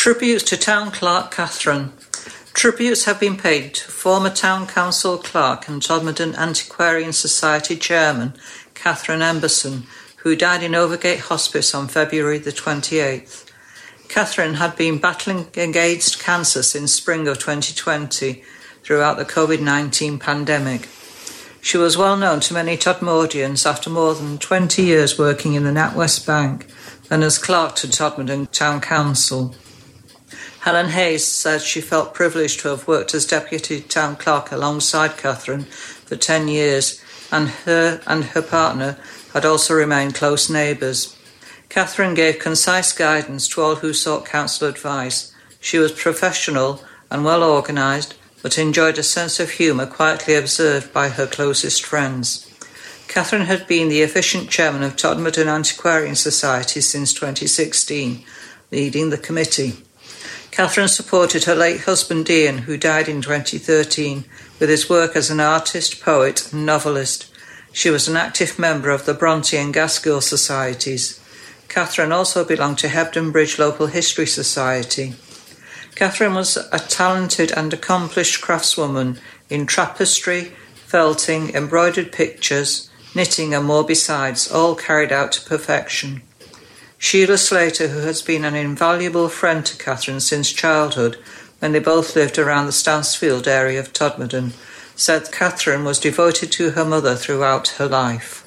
Tributes to Town Clerk Catherine. Tributes have been paid to former Town Council Clerk and Todmorden Antiquarian Society Chairman Catherine Emberson, who died in Overgate Hospice on February the 28th. Catherine had been battling against cancer since spring of 2020 throughout the COVID-19 pandemic. She was well known to many Todmordians after more than 20 years working in the NatWest Bank and as clerk to Todmorden Town Council. Helen Hayes said she felt privileged to have worked as Deputy Town Clerk alongside Catherine for 10 years, and her partner had also remained close neighbours. Catherine gave concise guidance to all who sought council advice. She was professional and well organised, but enjoyed a sense of humour quietly observed by her closest friends. Catherine had been the efficient chairman of Todmorden Antiquarian Society since 2016, leading the committee. Catherine supported her late husband Ian, who died in 2013, with his work as an artist, poet and novelist. She was an active member of the Bronte and Gaskell Societies. Catherine also belonged to Hebden Bridge Local History Society. Catherine was a talented and accomplished craftswoman in tapestry, felting, embroidered pictures, knitting and more besides, all carried out to perfection. Sheila Slater, who has been an invaluable friend to Catherine since childhood, when they both lived around the Stansfield area of Todmorden, said Catherine was devoted to her mother throughout her life.